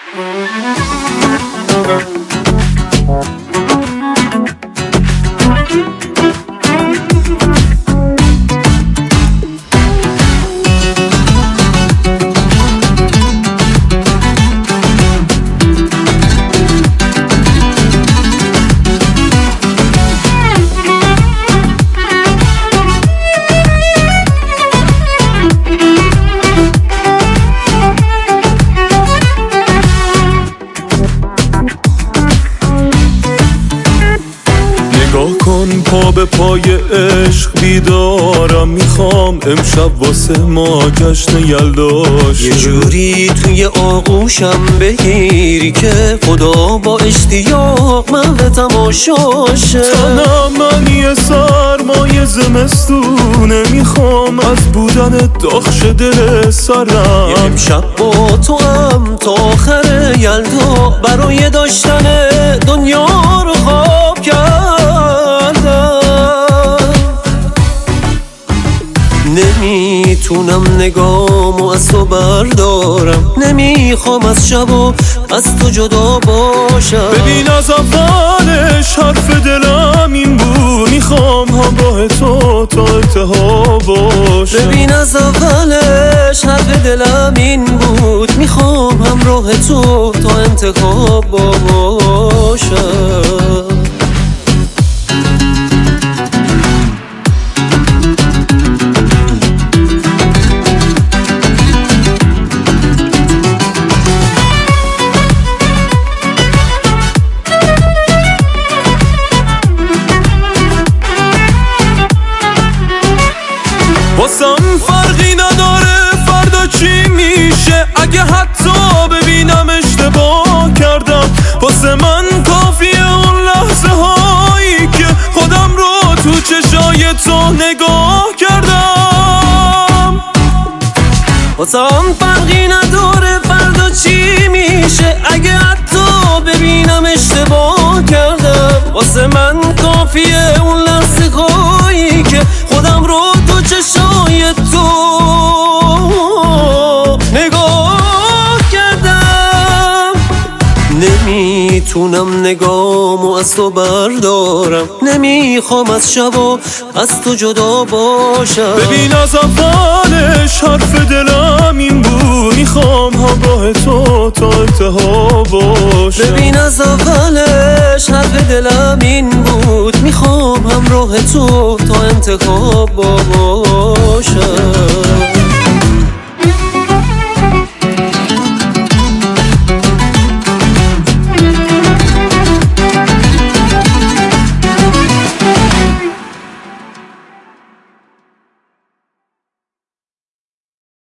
پا به پای عشق بیدارم، میخوام امشب واسه ما جشن یلداش یه جوری توی آغوشم بگیری که خدا با اشتیاق من به تماشاشه. تنم منی سرمای زمستونه، میخوام از بودن داغ دل سرم. یه امشب با تو هم تا آخر یلدا برای داشتن دنیا رو خواب کردم. نمیتونم نگامو از تو بردارم، نمیخوام از شب و از تو جدا باشم. ببین از اولش حرف دلم این بود، میخوام همراه تو تا انتها باشم. ببین از اولش حرف دلم این بود، میخوام همراه تو تا انتها باشم. واسم فرقی نداره فردا چی میشه، اگه حتی ببینم اشتباه کردم. واسه من کافیه اون لحظه هایی که خودم رو تو چشای تو نگاه کردم. واسم فرقی نداره فردا چی میشه، اگه حتی ببینم اشتباه کردم. واسه من کافیه اون لحظه هایی که خودم رو تو چشای تو نگاه کردم. نمیتونم نگامو از تو بردارم، نمیخوام از شب و از تو جدا باشم. ببین از اولش حرف دلم این بود، میخوام همراه تو تا انتها باشم. ببین از اولش حرف دلم این بود، میخوام همراه تو تا انتها باشم.